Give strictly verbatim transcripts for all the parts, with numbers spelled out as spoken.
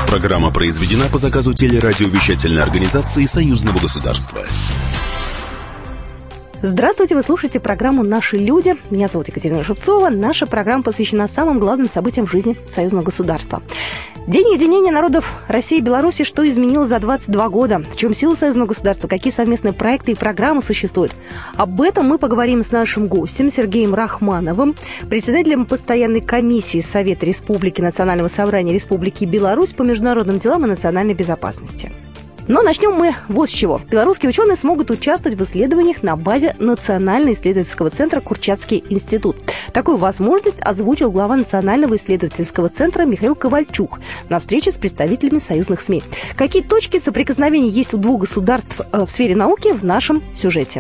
Программа произведена по заказу телерадиовещательной организации Союзного государства. Здравствуйте, вы слушаете программу «Наши люди». Меня зовут Екатерина Шевцова. Наша программа посвящена самым главным событиям в жизни союзного государства. День единения народов России и Беларуси. Что изменилось за двадцать два года? В чем сила союзного государства? Какие совместные проекты и программы существуют? Об этом мы поговорим с нашим гостем Сергеем Рахмановым, председателем постоянной комиссии Совета Республики Национального собрания Республики Беларусь по международным делам и национальной безопасности. Но начнем мы вот с чего. Белорусские ученые смогут участвовать в исследованиях на базе Национального исследовательского центра «Курчатский институт». Такую возможность озвучил глава Национального исследовательского центра Михаил Ковальчук на встрече с представителями союзных СМИ. Какие точки соприкосновения есть у двух государств в сфере науки в нашем сюжете.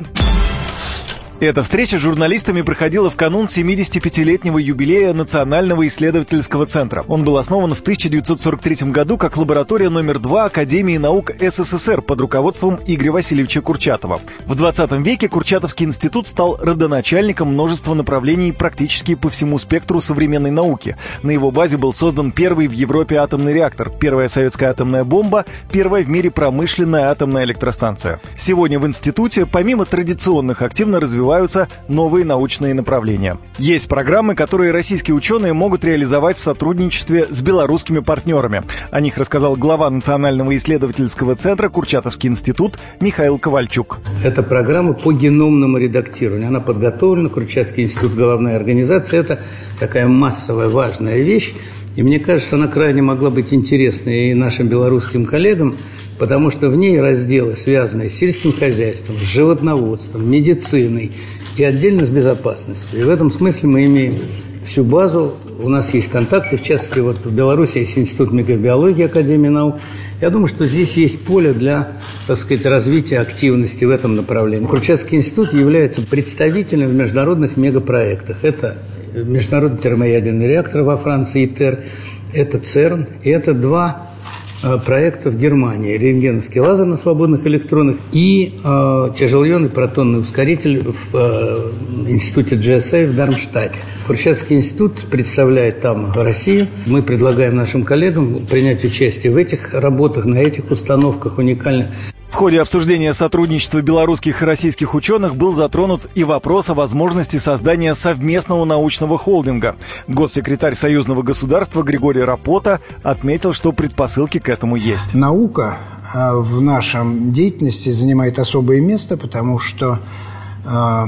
Эта встреча с журналистами проходила в канун семидесятипятилетнего юбилея Национального исследовательского центра. Он был основан в тысяча девятьсот сорок третьем году как лаборатория номер два Академии наук СССР под руководством Игоря Васильевича Курчатова. В двадцатом веке Курчатовский институт стал родоначальником множества направлений практически по всему спектру современной науки. На его базе был создан первый в Европе атомный реактор, первая советская атомная бомба, первая в мире промышленная атомная электростанция. Сегодня в институте, помимо традиционных, активно развиваются новые научные направления. Есть программы, которые российские ученые могут реализовать в сотрудничестве с белорусскими партнерами. О них рассказал глава Национального исследовательского центра «Курчатовский институт» Михаил Ковальчук. Это программа по геномному редактированию. Она подготовлена. Курчатский институт — головная организация. Это такая массовая, важная вещь. И мне кажется, она крайне могла быть интересной и нашим белорусским коллегам, потому что в ней разделы, связанные с сельским хозяйством, с животноводством, медициной и отдельно с безопасностью. И в этом смысле мы имеем всю базу. У нас есть контакты, в частности, вот в Беларуси есть Институт микробиологии Академии наук. Я думаю, что здесь есть поле для, так сказать, развития активности в этом направлении. Курчатский институт является представителем в международных мегапроектах. Это Международный термоядерный реактор во Франции, ИТЕР, это ЦЕРН, и это два проекта в Германии: рентгеновский лазер на свободных электронах и э, тяжелоионный протонный ускоритель в э, институте джи эс эй в Дармштадте. Курчатский институт представляет там Россию. Мы предлагаем нашим коллегам принять участие в этих работах, на этих установках уникальных. В ходе обсуждения сотрудничества белорусских и российских ученых был затронут и вопрос о возможности создания совместного научного холдинга. Госсекретарь союзного государства Григорий Рапота отметил, что предпосылки к этому есть. Наука в нашем деятельности занимает особое место, потому что э,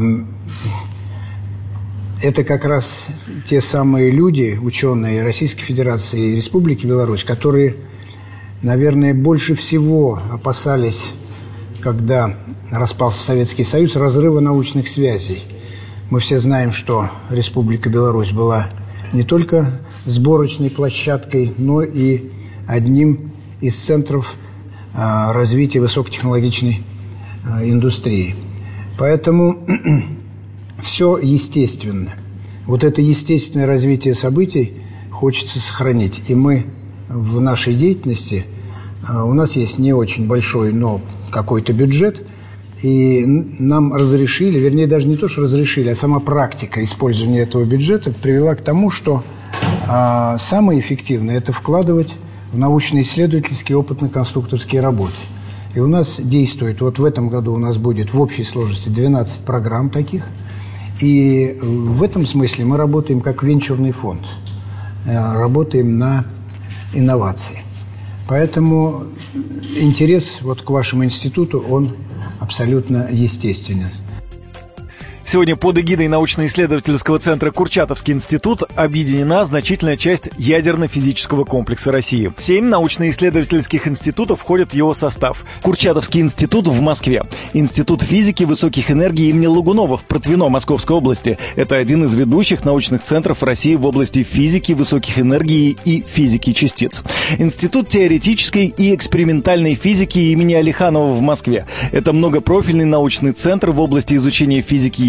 это как раз те самые люди, ученые Российской Федерации и Республики Беларусь, которые, наверное, больше всего опасались, когда распался Советский Союз, разрыва научных связей. Мы все знаем, что Республика Беларусь была не только сборочной площадкой, но и одним из центров а, развития высокотехнологичной а, индустрии. Поэтому все естественно. Вот это естественное развитие событий хочется сохранить. И мы в нашей деятельности, у нас есть не очень большой, но какой-то бюджет, и нам разрешили, вернее, даже не то, что разрешили, а сама практика использования этого бюджета привела к тому, что а, самое эффективное – это вкладывать в научно-исследовательские опытно-конструкторские работы. И у нас действует, вот в этом году у нас будет в общей сложности двенадцать программ таких, и в этом смысле мы работаем как венчурный фонд, работаем на инновации. Поэтому интерес вот к вашему институту, он абсолютно естественен. Сегодня под эгидой научно-исследовательского центра «Курчатовский институт» объединена значительная часть ядерно-физического комплекса России. Семь научно-исследовательских институтов входят в его состав. Курчатовский институт в Москве, Институт физики высоких энергий имени Лагунова в Протвино Московской области. Это один из ведущих научных центров России в области физики высоких энергий и физики частиц. Институт теоретической и экспериментальной физики имени Алиханова в Москве. Это многопрофильный научный центр в области изучения физики ядра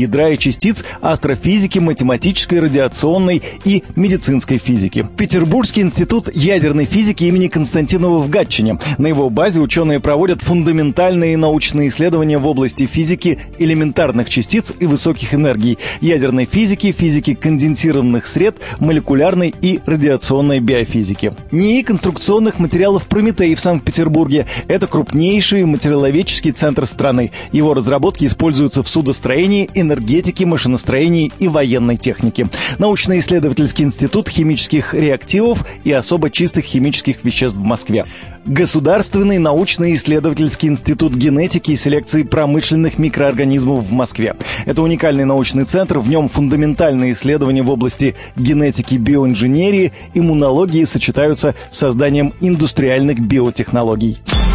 ядра и частиц, астрофизики, математической, радиационной и медицинской физики. Петербургский институт ядерной физики имени Константинова в Гатчине. На его базе ученые проводят фундаментальные научные исследования в области физики элементарных частиц и высоких энергий, ядерной физики, физики конденсированных сред, молекулярной и радиационной биофизики. НИИ конструкционных материалов «Прометей» в Санкт-Петербурге – это крупнейший материаловедческий центр страны. Его разработки используются в судостроении, энергетике, машиностроении и военной технике. Научно-исследовательский институт химических реактивов и особо чистых химических веществ в Москве. Государственный научно-исследовательский институт генетики и селекции промышленных микроорганизмов в Москве. Это уникальный научный центр, в нем фундаментальные исследования в области генетики, биоинженерии, иммунологии сочетаются с созданием индустриальных биотехнологий.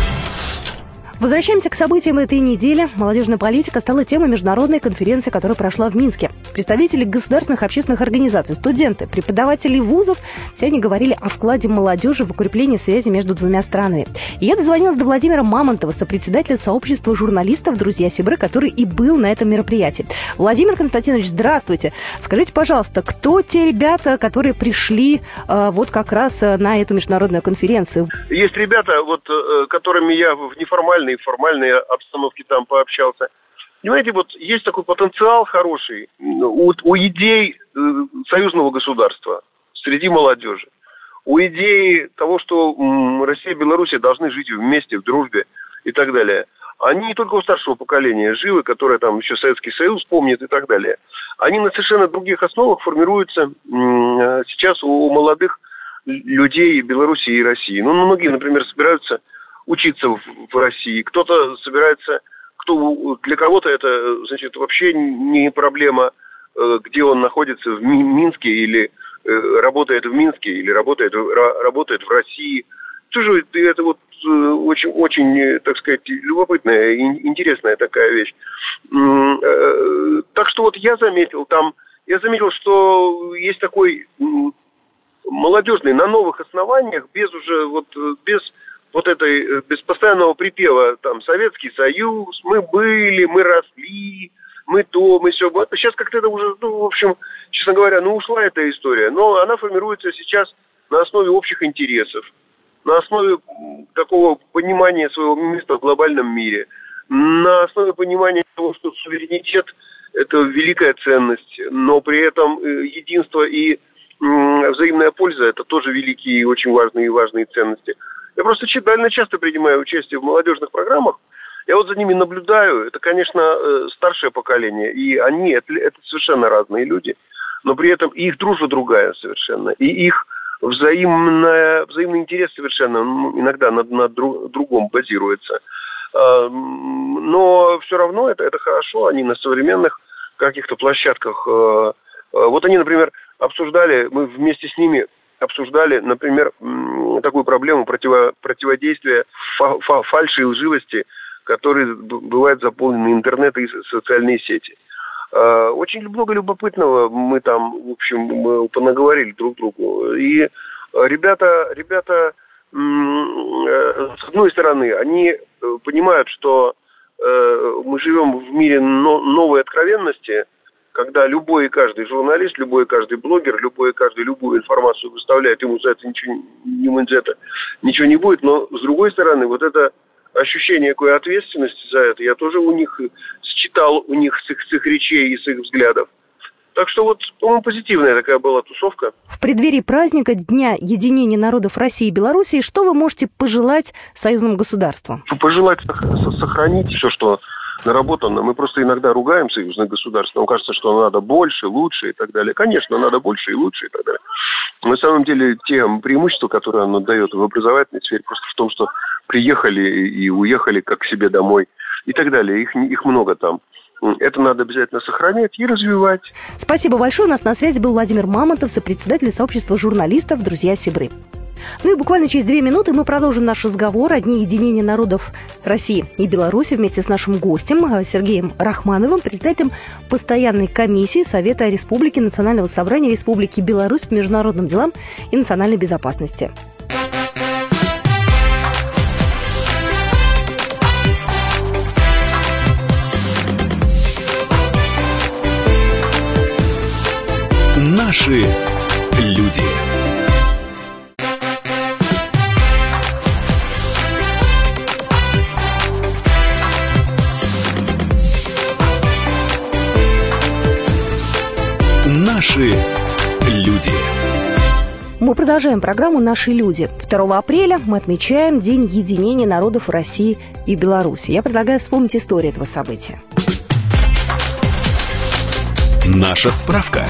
Возвращаемся к событиям этой недели. Молодежная политика стала темой международной конференции, которая прошла в Минске. Представители государственных общественных организаций, студенты, преподаватели вузов, все они говорили о вкладе молодежи в укрепление связи между двумя странами. И я дозвонилась до Владимира Мамонтова, сопредседателя сообщества журналистов «Друзья Сибры», который и был на этом мероприятии. Владимир Константинович, здравствуйте. Скажите, пожалуйста, кто те ребята, которые пришли э, вот как раз на эту международную конференцию? Есть ребята, вот, которыми я в неформальной и формальной обстановке там пообщался. Понимаете, вот есть такой потенциал хороший у, у идей э, союзного государства среди молодежи. У идей того, что м, Россия и Беларусь должны жить вместе, в дружбе и так далее. Они не только у старшего поколения живы, которое там еще Советский Союз помнит и так далее. Они на совершенно других основах формируются м, сейчас у, у молодых людей Беларуси и России. Ну, многие, например, собираются учиться в, в России. Кто-то собирается, кто, для кого-то это, значит, вообще не проблема, где он находится, в Минске или работает в Минске, или работает, работает в России. Тоже это вот очень, очень, так сказать, любопытная и интересная такая вещь. Так что вот я заметил там, я заметил, что есть такой молодежный на новых основаниях, без уже вот, без вот этой, без постоянного припева, там, Советский Союз, мы были, мы росли, мы то, мы все. Сейчас как-то это уже, ну, в общем, честно говоря, ну, ушла эта история. Но она формируется сейчас на основе общих интересов, на основе такого понимания своего места в глобальном мире, на основе понимания того, что суверенитет – это великая ценность, но при этом единство и взаимная польза – это тоже великие и очень важные и важные ценности. Я просто довольно часто принимаю участие в молодежных программах. Я вот за ними наблюдаю. Это, конечно, старшее поколение. И они, это, это совершенно разные люди. Но при этом и их дружба другая совершенно. И их взаимная, взаимный интерес совершенно иногда на, на друг, другом базируется. Но все равно это, это хорошо. Они на современных каких-то площадках. Вот они, например, обсуждали, мы вместе с ними обсуждали, например, такую проблему противо, противодействия фа, фа, фальши и лживости, которые бывают заполнены интернет и социальные сети. Очень много любопытного мы там, в общем, мы понаговорили друг другу. И ребята, ребята, с одной стороны, они понимают, что мы живем в мире новой откровенности, когда любой и каждый журналист, любой и каждый блогер, любой и каждый любую информацию выставляет, ему за это ничего, ему за это ничего не будет. Но, с другой стороны, вот это ощущение какой ответственности за это, я тоже у них считал, у них с их, с их речей и с их взглядов. Так что вот, по-моему, позитивная такая была тусовка. В преддверии праздника Дня единения народов России и Белоруссии, что вы можете пожелать союзным государствам? Пожелать сохранить все, что наработано. Мы просто иногда ругаем союзное государство. Нам кажется, что надо больше, лучше и так далее. Конечно, надо больше и лучше и так далее. Но на самом деле те преимущества, которые оно дает в образовательной сфере, просто в том, что приехали и уехали как к себе домой и так далее. Их, их много там. Это надо обязательно сохранять и развивать. Спасибо большое. У нас на связи был Владимир Мамонтов, сопредседатель сообщества журналистов «Друзья Сибры». Ну и буквально через две минуты мы продолжим наш разговор о Дне единения народов России и Беларуси вместе с нашим гостем Сергеем Рахмановым, председателем постоянной комиссии Совета Республики Национального собрания Республики Беларусь по международным делам и национальной безопасности. Наши люди. Наши люди. Мы продолжаем программу «Наши люди». второго апреля мы отмечаем День единения народов России и Беларуси. Я предлагаю вспомнить историю этого события. Наша справка.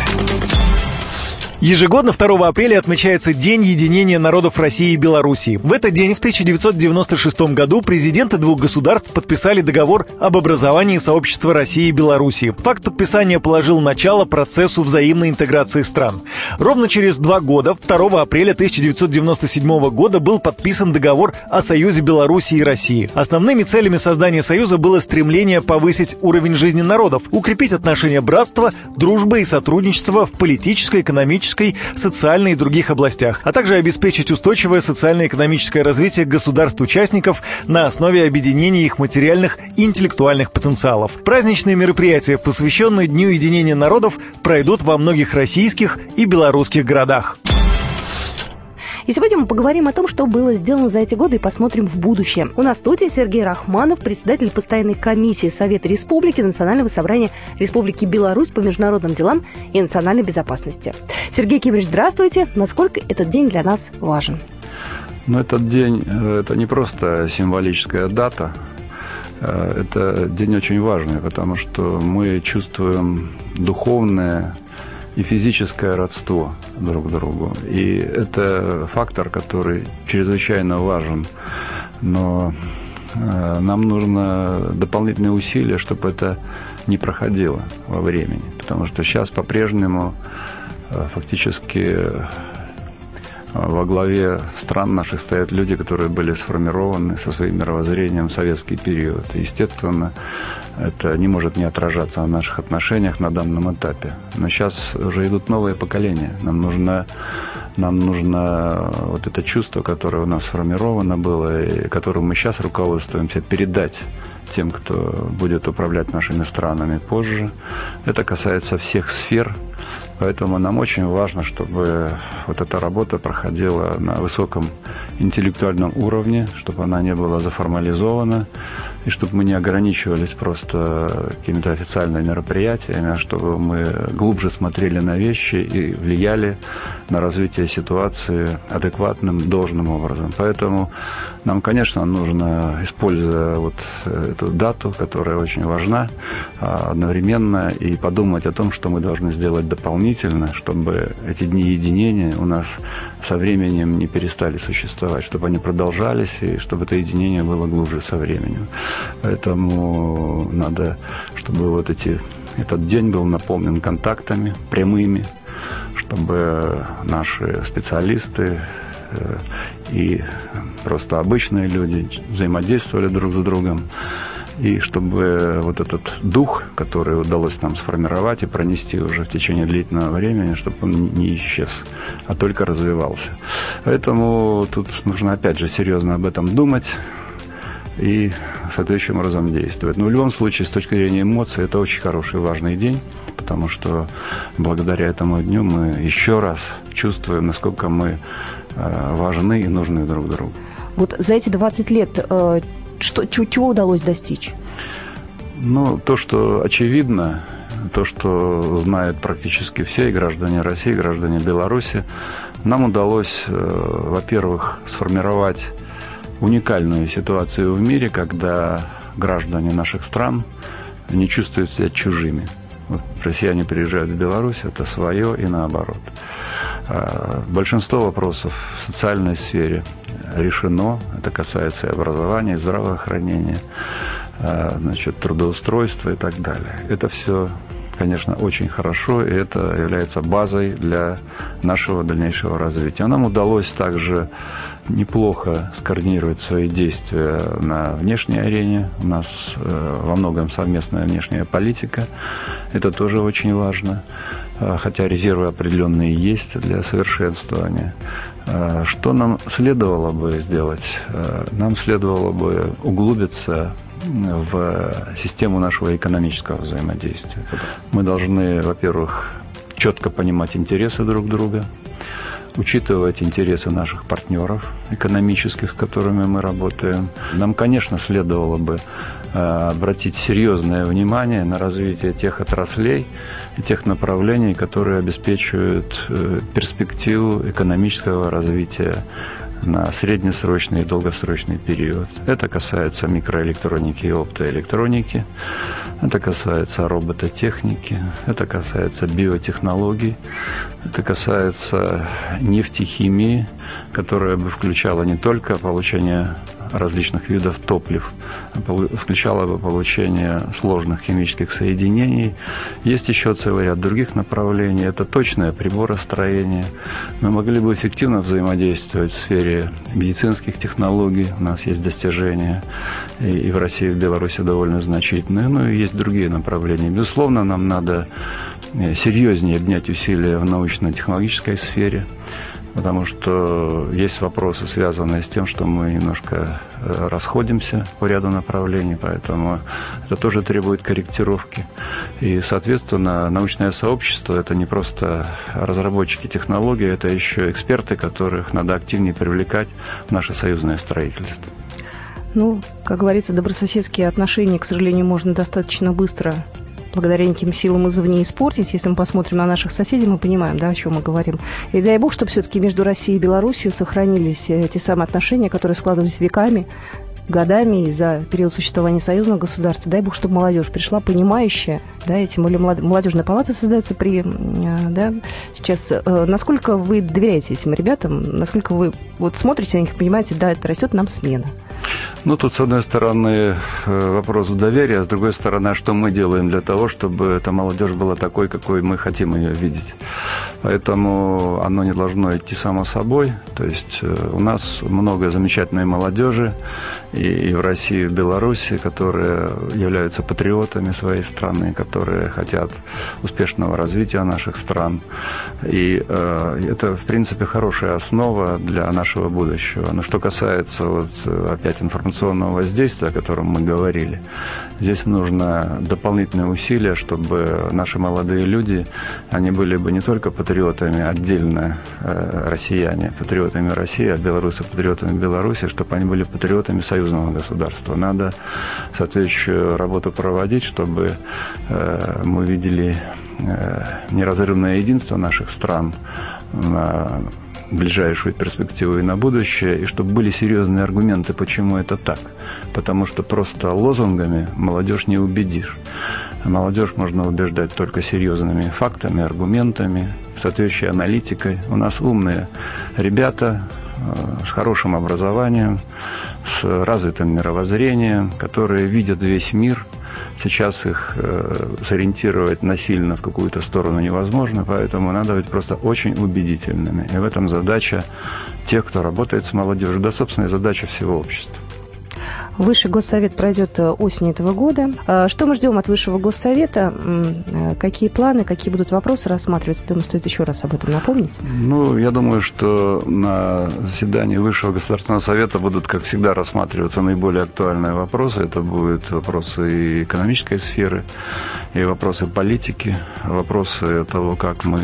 Ежегодно второго апреля отмечается День единения народов России и Белоруссии. В этот день в тысяча девятьсот девяносто шестом году президенты двух государств подписали договор об образовании сообщества России и Белоруссии. Факт подписания положил начало процессу взаимной интеграции стран. Ровно через два года, второго апреля тысяча девятьсот девяносто седьмого года, был подписан договор о союзе Белоруссии и России. Основными целями создания союза было стремление повысить уровень жизни народов, укрепить отношения братства, дружбы и сотрудничества в политической, экономической, социальной и других областях, а также обеспечить устойчивое социально-экономическое развитие государств-участников на основе объединения их материальных и интеллектуальных потенциалов. Праздничные мероприятия, посвященные Дню единения народов, пройдут во многих российских и белорусских городах. И сегодня мы поговорим о том, что было сделано за эти годы, и посмотрим в будущее. У нас в студии Сергей Рахманов, председатель постоянной комиссии Совета Республики Национального собрания Республики Беларусь по международным делам и национальной безопасности. Сергей Кимович, здравствуйте. Насколько этот день для нас важен? Ну, этот день – это не просто символическая дата, это день очень важный, потому что мы чувствуем духовное и физическое родство друг к другу. И это фактор, который чрезвычайно важен. Но э, нам нужно дополнительные усилия, чтобы это не проходило во времени. Потому что сейчас по-прежнему э, фактически э, во главе стран наших стоят люди, которые были сформированы со своим мировоззрением в советский период. И, естественно, это не может не отражаться в наших отношениях на данном этапе. Но сейчас уже идут новые поколения. Нам нужно, нам нужно вот это чувство, которое у нас сформировано было, и которым мы сейчас руководствуемся, передать тем, кто будет управлять нашими странами позже. Это касается всех сфер. Поэтому нам очень важно, чтобы вот эта работа проходила на высоком интеллектуальном уровне, чтобы она не была заформализована, и чтобы мы не ограничивались просто какими-то официальными мероприятиями, а чтобы мы глубже смотрели на вещи и влияли на развитие ситуации адекватным, должным образом. Поэтому нам, конечно, нужно, используя вот эту дату, которая очень важна, одновременно и подумать о том, что мы должны сделать дополнительно, чтобы эти дни единения у нас со временем не перестали существовать, чтобы они продолжались и чтобы это единение было глубже со временем. Поэтому надо, чтобы вот эти, этот день был наполнен контактами прямыми, чтобы наши специалисты и просто обычные люди взаимодействовали друг с другом, и чтобы вот этот дух, который удалось нам сформировать и пронести уже в течение длительного времени, чтобы он не исчез, а только развивался. Поэтому тут нужно опять же серьезно об этом думать и соответствующим образом действовать. Но в любом случае, с точки зрения эмоций, это очень хороший, важный день, потому что благодаря этому дню мы еще раз чувствуем, насколько мы важны и нужны друг другу. Вот за эти двадцать лет что, чего удалось достичь? Ну, то, что очевидно, то, что знают практически все, и граждане России, и граждане Беларуси, нам удалось, во-первых, сформировать уникальную ситуацию в мире, когда граждане наших стран не чувствуют себя чужими. Вот россияне приезжают в Беларусь, это свое и наоборот. Большинство вопросов в социальной сфере решено. Это касается и образования, и здравоохранения, значит, трудоустройства и так далее. Это все, конечно, очень хорошо, и это является базой для нашего дальнейшего развития. Нам удалось также неплохо скоординировать свои действия на внешней арене. У нас во многом совместная внешняя политика. Это тоже очень важно. Хотя резервы определенные есть для совершенствования. Что нам следовало бы сделать? Нам следовало бы углубиться в систему нашего экономического взаимодействия. Мы должны, во-первых, четко понимать интересы друг друга, учитывать интересы наших партнеров экономических, с которыми мы работаем. Нам, конечно, следовало бы обратить серьезное внимание на развитие тех отраслей и тех направлений, которые обеспечивают перспективу экономического развития на среднесрочный и долгосрочный период. Это касается микроэлектроники и оптоэлектроники, это касается робототехники, это касается биотехнологий, это касается нефтехимии, которая бы включала не только получение различных видов топлив, включала бы получение сложных химических соединений. Есть еще целый ряд других направлений. Это точное приборостроение. Мы могли бы эффективно взаимодействовать в сфере медицинских технологий. У нас есть достижения и в России, и в Беларуси довольно значительные. Ну и есть другие направления. Безусловно, нам надо серьезнее обнять усилия в научно-технологической сфере, потому что есть вопросы, связанные с тем, что мы немножко расходимся по ряду направлений, поэтому это тоже требует корректировки. И, соответственно, научное сообщество – это не просто разработчики технологий, это еще эксперты, которых надо активнее привлекать в наше союзное строительство. Ну, как говорится, добрососедские отношения, к сожалению, можно достаточно быстро благодаря неким силам извне испортить. Если мы посмотрим на наших соседей, мы понимаем, да, о чем мы говорим. И дай бог, чтобы все-таки между Россией и Белоруссией сохранились те самые отношения, которые складывались веками, годами и за период существования союзного государства. Дай бог, чтобы молодежь пришла понимающая, да, и тем более молодежная палата создается при, да, сейчас. Насколько вы доверяете этим ребятам, насколько вы вот смотрите на них и понимаете, да, это растет нам смена? Ну, тут, с одной стороны, вопрос доверия, а с другой стороны, что мы делаем для того, чтобы эта молодежь была такой, какой мы хотим ее видеть. Поэтому оно не должно идти само собой. То есть у нас много замечательной молодежи и в России, и в Беларуси, которые являются патриотами своей страны, которые хотят успешного развития наших стран. И э, это, в принципе, хорошая основа для нашего будущего. Но что касается вот, опять информационного воздействия, о котором мы говорили, здесь нужно дополнительные усилия, чтобы наши молодые люди, они были бы не только патриотами отдельно э, россияне, патриотами России, а белорусы патриотами Беларуси, чтобы они были патриотами союзного государства. Надо соответствующую работу проводить, чтобы э, мы видели э, неразрывное единство наших стран на ближайшую перспективу и на будущее, и чтобы были серьезные аргументы, почему это так. Потому что просто лозунгами молодежь не убедишь. Молодежь можно убеждать только серьезными фактами, аргументами, соответствующей аналитикой. У нас умные ребята с хорошим образованием, с развитым мировоззрением, которые видят весь мир. Сейчас их э, сориентировать насильно в какую-то сторону невозможно, поэтому надо быть просто очень убедительными. И в этом задача тех, кто работает с молодежью, да, собственно, и задача всего общества. Высший госсовет пройдет осенью этого года. Что мы ждем от Высшего госсовета? Какие планы, какие будут вопросы рассматриваться? Думаю, стоит еще раз об этом напомнить. Ну, я думаю, что на заседании Высшего государственного совета будут, как всегда, рассматриваться наиболее актуальные вопросы. Это будут вопросы и экономической сферы, и вопросы политики, вопросы того, как мы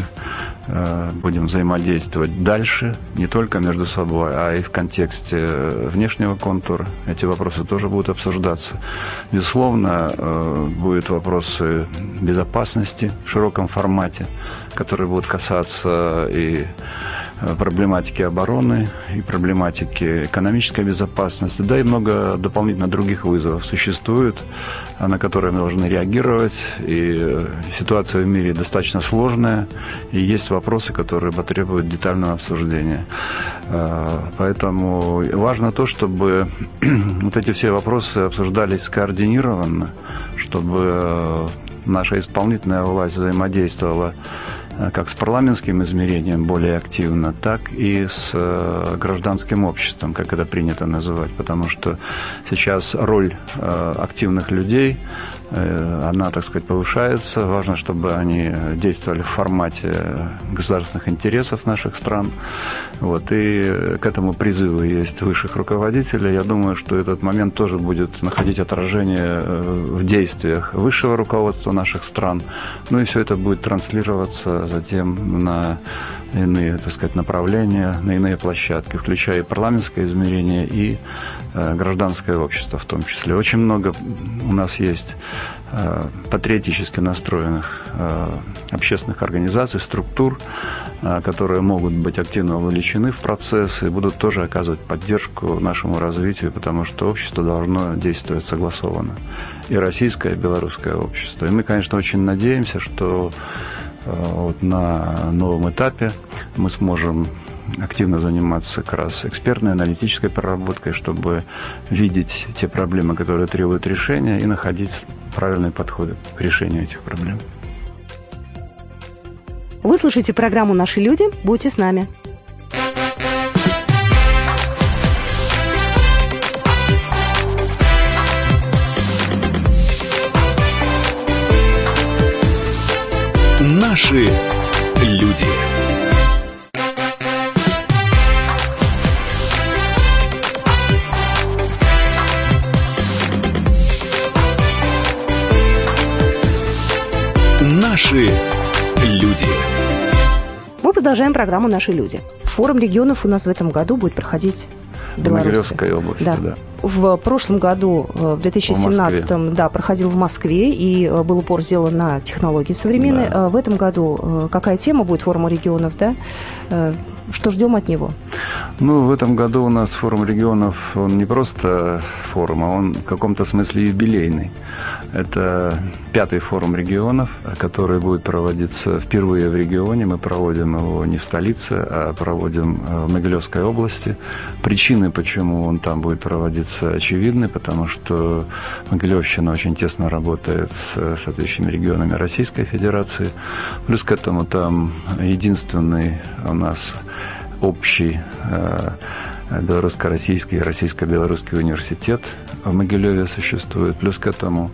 будем взаимодействовать дальше, не только между собой, а и в контексте внешнего контура. Эти вопросы тоже будут обсуждаться. Безусловно, будут вопросы безопасности в широком формате, которые будут касаться и проблематики обороны, и проблематики экономической безопасности, да и много дополнительно других вызовов существует, на которые мы должны реагировать. И ситуация в мире достаточно сложная, и есть вопросы, которые потребуют детального обсуждения. Поэтому важно то, чтобы вот эти все вопросы обсуждались скоординированно, чтобы наша исполнительная власть взаимодействовала как с парламентским измерением более активно, так и с гражданским обществом, как это принято называть, потому что сейчас роль активных людей Она, так сказать, повышается. Важно, чтобы они действовали в формате государственных интересов наших стран. Вот. И к этому призыву есть высших руководителей. Я думаю, что этот момент тоже будет находить отражение в действиях высшего руководства наших стран. Ну и все это будет транслироваться затем на иные, так сказать, направления, на иные площадки, включая и парламентское измерение, и э, гражданское общество в том числе. Очень много у нас есть э, патриотически настроенных э, общественных организаций, структур, э, которые могут быть активно вовлечены в процесс и будут тоже оказывать поддержку нашему развитию, потому что общество должно действовать согласованно. И российское, и белорусское общество. И мы, конечно, очень надеемся, что вот на новом этапе мы сможем активно заниматься как раз экспертной, аналитической проработкой, чтобы видеть те проблемы, которые требуют решения, и находить правильные подходы к решению этих проблем. Вы слушаете программу «Наши люди». Будьте с нами. Наши люди. Наши люди. Мы продолжаем программу «Наши люди». Форум регионов у нас в этом году будет проходить в Беларуси. В Могилевской области, да. да. В прошлом году, в две тысячи семнадцатом, да, проходил в Москве, и был упор сделан на технологии современные. Да. В этом году какая тема будет форума регионов, да? Что ждем от него? Ну, в этом году у нас форум регионов, он не просто форум, а он в каком-то смысле юбилейный. Это пятый форум регионов, который будет проводиться впервые в регионе. Мы проводим его не в столице, а проводим в Могилевской области. Причины, почему он там будет проводиться, очевидны, потому что Могилевщина очень тесно работает с соответствующими регионами Российской Федерации. Плюс к этому там единственный у нас общий белорусско-российский и российско-белорусский университет в Могилеве существует. Плюс к этому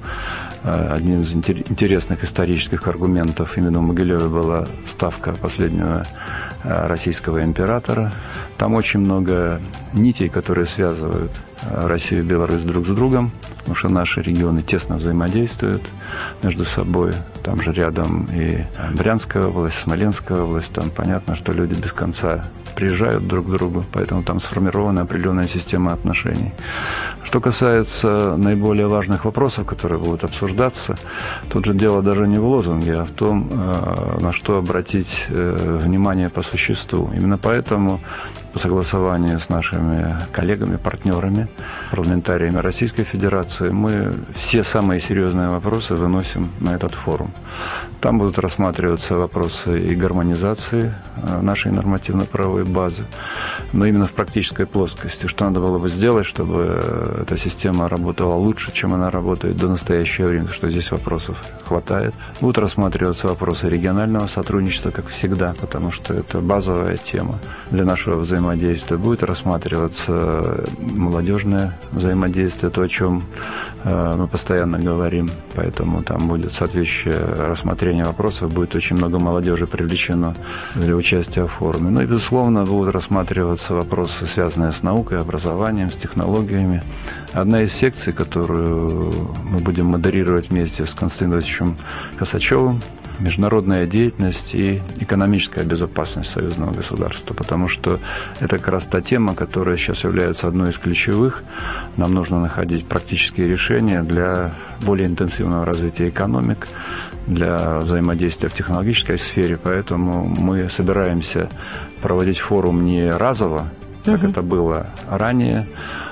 один из интересных исторических аргументов именно в Могилеве была ставка последнего российского императора. Там очень много нитей, которые связывают Россию и Беларусь друг с другом, потому что наши регионы тесно взаимодействуют между собой. Там же рядом и Брянская область, Смоленская область. Там понятно, что люди без конца приезжают друг к другу, поэтому там сформирована определенная система отношений. Что касается наиболее важных вопросов, которые будут обсуждаться, тут же дело даже не в лозунге, а в том, на что обратить внимание по существу. Именно поэтому по согласованию с нашими коллегами, партнерами, парламентариями Российской Федерации мы все самые серьезные вопросы выносим на этот форум. Там будут рассматриваться вопросы и гармонизации нашей нормативно-правовой базы, но именно в практической плоскости. Что надо было бы сделать, чтобы эта система работала лучше, чем она работает до настоящего времени, что здесь вопросов хватает. Будут рассматриваться вопросы регионального сотрудничества, как всегда, потому что это базовая тема для нашего взаимодействия. Будет рассматриваться молодежное взаимодействие, то, о чем мы постоянно говорим, поэтому там будет соответствующее рассмотрение вопросов, будет очень много молодежи привлечено для участия в форуме. Ну и, безусловно, будут рассматриваться вопросы, связанные с наукой, образованием, с технологиями. Одна из секций, которую мы будем модерировать вместе с Константином Ильичем Косачевым, международная деятельность и экономическая безопасность союзного государства, потому что это как раз та тема, которая сейчас является одной из ключевых. Нам нужно находить практические решения для более интенсивного развития экономик, для взаимодействия в технологической сфере, поэтому мы собираемся проводить форум не разово, как uh-huh. это было ранее,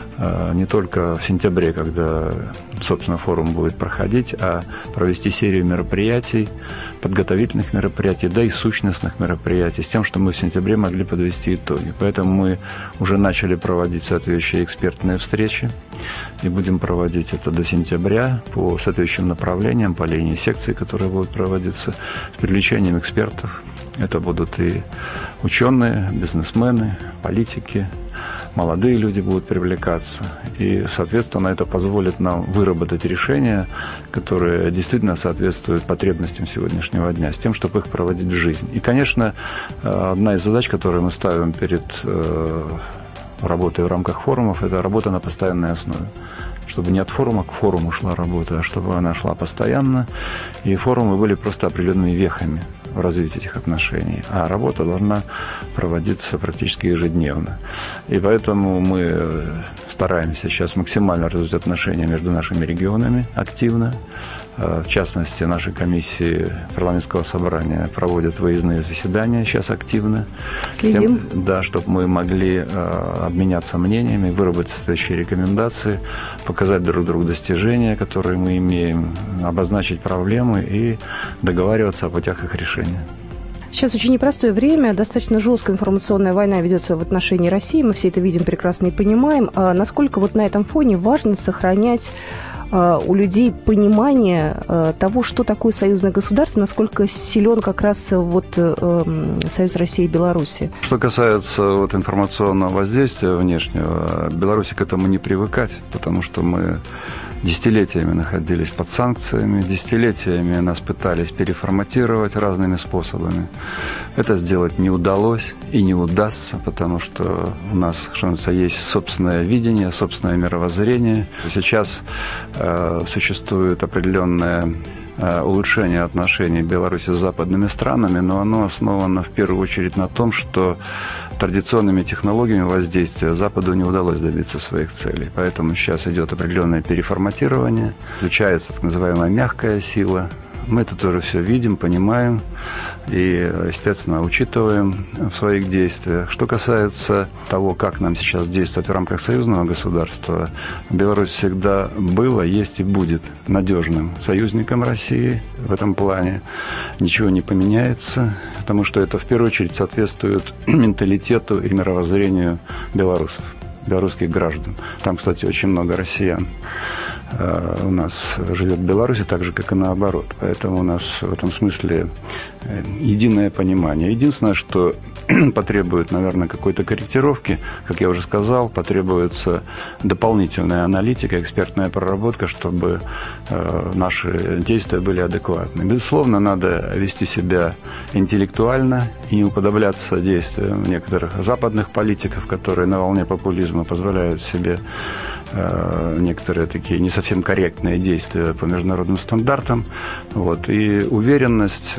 не только в сентябре, когда, собственно, форум будет проходить, а провести серию мероприятий, подготовительных мероприятий, да и сущностных мероприятий, с тем, что мы в сентябре могли подвести итоги. Поэтому мы уже начали проводить соответствующие экспертные встречи и будем проводить это до сентября по соответствующим направлениям, по линии секций, которые будут проводиться, с привлечением экспертов. Это будут и ученые, бизнесмены, политики, молодые люди будут привлекаться. И, соответственно, это позволит нам выработать решения, которые действительно соответствуют потребностям сегодняшнего дня, с тем, чтобы их проводить в жизнь. И, конечно, одна из задач, которую мы ставим перед работой в рамках форумов, это работа на постоянной основе. Чтобы не от форума к форуму шла работа, а чтобы она шла постоянно, и форумы были просто определенными вехами в развитии этих отношений, а работа должна проводиться практически ежедневно. И поэтому мы стараемся сейчас максимально развить отношения между нашими регионами активно. В частности, наши комиссии парламентского собрания проводят выездные заседания сейчас активно. Следим. Тем, да, чтобы мы могли э, обменяться мнениями, выработать следующие рекомендации, показать друг другу достижения, которые мы имеем, обозначить проблемы и договариваться о путях их решения. Сейчас очень непростое время, достаточно жесткая информационная война ведется в отношении России, мы все это видим прекрасно и понимаем. А насколько вот на этом фоне важно сохранять у людей понимание того, что такое союзное государство, насколько силен как раз вот союз России и Беларуси. Что касается вот информационного воздействия внешнего, Беларуси к этому не привыкать, потому что мы десятилетиями находились под санкциями, десятилетиями нас пытались переформатировать разными способами. Это сделать не удалось и не удастся, потому что у нас, что называется, есть собственное видение, собственное мировоззрение. Сейчас э, существует определенное улучшение отношений Беларуси с западными странами, но оно основано в первую очередь на том, что традиционными технологиями воздействия Западу не удалось добиться своих целей. Поэтому сейчас идет определенное переформатирование, изучается так называемая мягкая сила. Мы это тоже все видим, понимаем и, естественно, учитываем в своих действиях. Что касается того, как нам сейчас действовать в рамках союзного государства, Беларусь всегда была, есть и будет надежным союзником России в этом плане. Ничего не поменяется, потому что это в первую очередь соответствует менталитету и мировоззрению белорусов, белорусских граждан. Там, кстати, очень много россиян у нас живет в Беларуси, так же, как и наоборот. Поэтому у нас в этом смысле единое понимание. Единственное, что потребует, наверное, какой-то корректировки, как я уже сказал, потребуется дополнительная аналитика, экспертная проработка, чтобы наши действия были адекватны. Безусловно, надо вести себя интеллектуально и не уподобляться действиям некоторых западных политиков, которые на волне популизма позволяют себе некоторые такие не совсем корректные действия по международным стандартам. Вот. И уверенность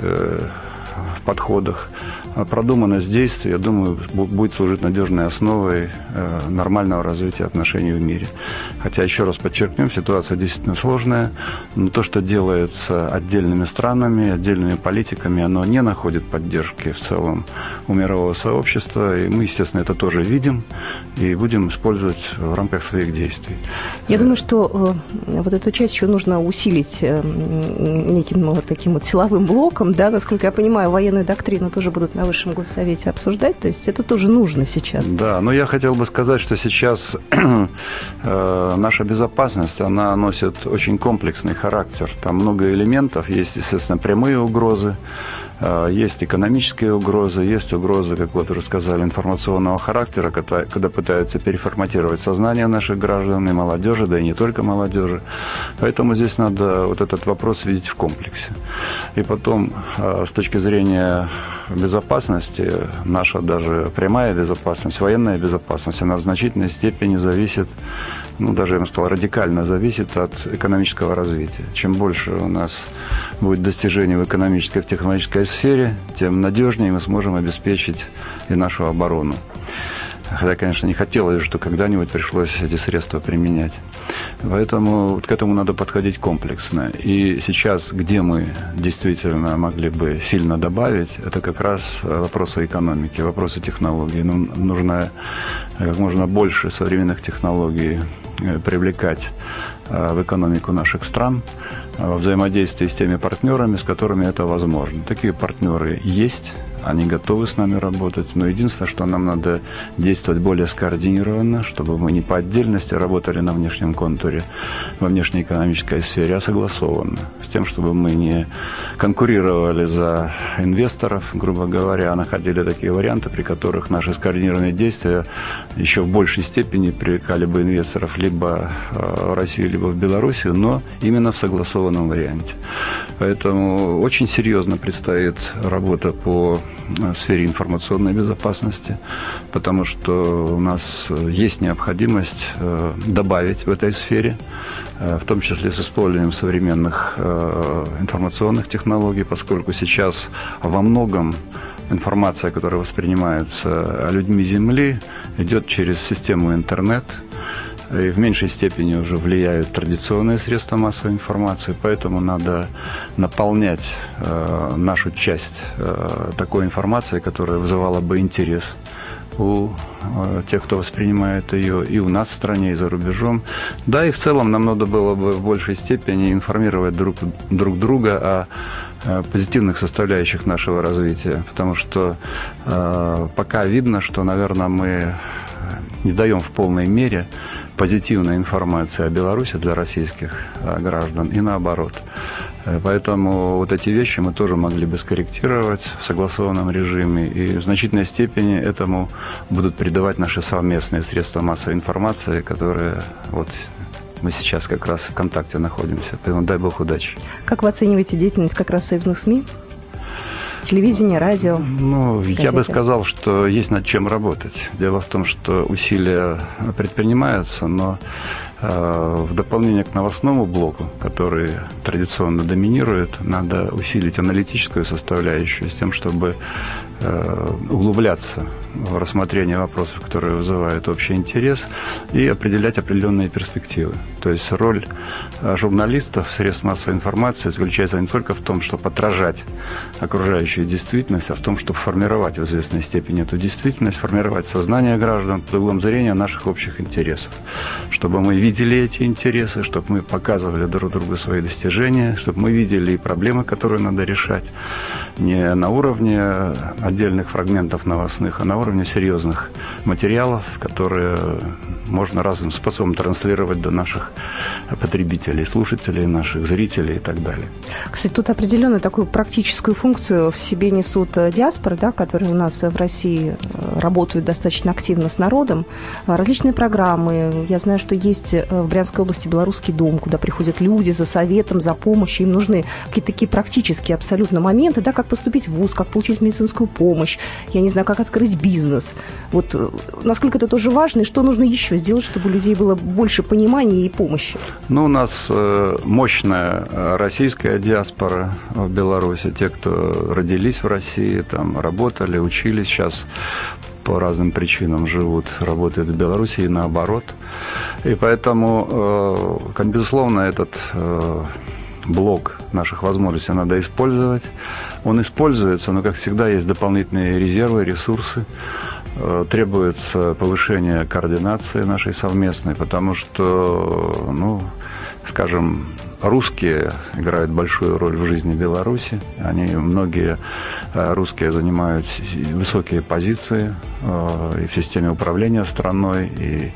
в подходах, продуманность действий, я думаю, будет служить надежной основой нормального развития отношений в мире. Хотя, еще раз подчеркнем, ситуация действительно сложная, но то, что делается отдельными странами, отдельными политиками, оно не находит поддержки в целом у мирового сообщества, и мы, естественно, это тоже видим и будем использовать в рамках своих действий. Я думаю, что э, вот эту часть еще нужно усилить э, неким ну, вот таким вот силовым блоком, да, насколько я понимаю, военную доктрину тоже будут на Высшем Госсовете обсуждать, то есть это тоже нужно сейчас. Да, но я хотел бы сказать, что сейчас э, наша безопасность, она носит очень комплексный характер, там много элементов, есть, естественно, прямые угрозы, есть экономические угрозы, есть угрозы, как вот уже сказали, информационного характера, когда, когда пытаются переформатировать сознание наших граждан и молодежи, да и не только молодежи. Поэтому здесь надо вот этот вопрос видеть в комплексе. И потом, с точки зрения безопасности, наша даже прямая безопасность, военная безопасность, она в значительной степени зависит, ну, даже, я бы сказал, радикально зависит от экономического развития. Чем больше у нас будет достижений в экономической, в технологической сфере, тем надежнее мы сможем обеспечить и нашу оборону. Хотя, конечно, не хотелось, что когда-нибудь пришлось эти средства применять. Поэтому вот к этому надо подходить комплексно. И сейчас, где мы действительно могли бы сильно добавить, это как раз вопросы экономики, вопросы технологий. Нам нужно как можно больше современных технологий привлекать в экономику наших стран, во взаимодействии с теми партнерами, с которыми это возможно. Такие партнеры есть, они готовы с нами работать, но единственное, что нам надо действовать более скоординированно, чтобы мы не по отдельности работали на внешнем контуре, во внешнеэкономической сфере, а согласованно, с тем, чтобы мы не конкурировали за инвесторов, грубо говоря, а находили такие варианты, при которых наши скоординированные действия еще в большей степени привлекали бы инвесторов либо в Россию, либо в Белоруссию, но именно в согласованном варианте. Поэтому очень серьезно предстоит работа по в сфере информационной безопасности, потому что у нас есть необходимость добавить в этой сфере, в том числе с использованием современных информационных технологий, поскольку сейчас во многом информация, которая воспринимается людьми Земли, идет через систему интернет, и в меньшей степени уже влияют традиционные средства массовой информации, поэтому надо наполнять э, нашу часть э, такой информацией, которая вызывала бы интерес у э, тех, кто воспринимает ее и у нас в стране, и за рубежом. Да, и в целом нам надо было бы в большей степени информировать друг, друг друга о э, позитивных составляющих нашего развития, потому что э, пока видно, что, наверное, мы не даем в полной мере позитивной информации о Беларуси для российских граждан и наоборот. Поэтому вот эти вещи мы тоже могли бы скорректировать в согласованном режиме, и в значительной степени этому будут придавать наши совместные средства массовой информации, которые вот мы сейчас как раз в контакте находимся. Поэтому дай бог удачи. Как вы оцениваете деятельность как раз союзных СМИ? Телевидение, радио? Ну, газеты. Я бы сказал, что есть над чем работать. Дело в том, что усилия предпринимаются, но э, в дополнение к новостному блоку, который традиционно доминирует, надо усилить аналитическую составляющую с тем, чтобы э, углубляться в рассмотрение вопросов, которые вызывают общий интерес, и определять определенные перспективы. То есть роль журналистов, средств массовой информации заключается не только в том, чтобы отражать окружающую действительность, а в том, чтобы формировать в известной степени эту действительность, формировать сознание граждан под углом зрения наших общих интересов. Чтобы мы видели эти интересы, чтобы мы показывали друг другу свои достижения, чтобы мы видели и проблемы, которые надо решать не на уровне отдельных фрагментов новостных, а на уровне серьезных материалов, которые можно разным способом транслировать до наших потребителей, слушателей, наших зрителей и так далее. Кстати, тут определенно такую практическую функцию в себе несут диаспоры, да, которые у нас в России работают достаточно активно с народом. Различные программы. Я знаю, что есть в Брянской области Белорусский дом, куда приходят люди за советом, за помощью. Им нужны какие-то такие практические абсолютно моменты, да, как поступить в вуз, как получить медицинскую помощь, я не знаю, как открыть бизнес. Вот насколько это тоже важно, и что нужно еще сделать, чтобы у людей было больше понимания и помощи? Ну, у нас мощная российская диаспора в Беларуси. Те, кто родились в России, там работали, учились, сейчас по разным причинам живут, работают в Беларуси и наоборот. И поэтому, безусловно, этот блок наших возможностей надо использовать. Он используется, но, как всегда, есть дополнительные резервы, ресурсы. Требуется повышение координации нашей совместной, потому что, ну, скажем, русские играют большую роль в жизни Беларуси. Они, многие русские занимают высокие позиции и в системе управления страной, и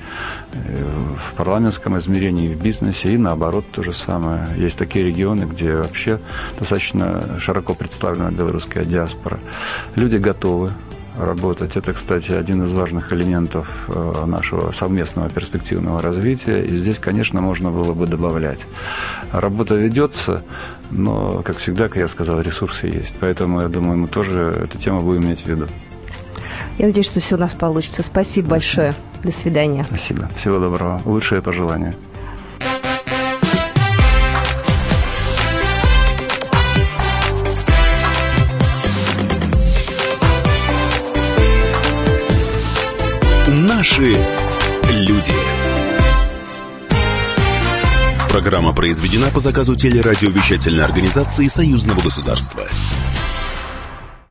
в парламентском измерении, и в бизнесе, и наоборот то же самое. Есть такие регионы, где вообще достаточно широко представлена белорусская диаспора. Люди готовы работать. Это, кстати, один из важных элементов нашего совместного перспективного развития. И здесь, конечно, можно было бы добавлять. Работа ведется, но, как всегда, как я сказал, ресурсы есть. Поэтому, я думаю, мы тоже эту тему будем иметь в виду. Я надеюсь, что все у нас получится. Спасибо большое. До свидания. Спасибо. Всего доброго. Лучшие пожелания. Наши люди. Программа произведена по заказу телерадиовещательной организации Союзного государства.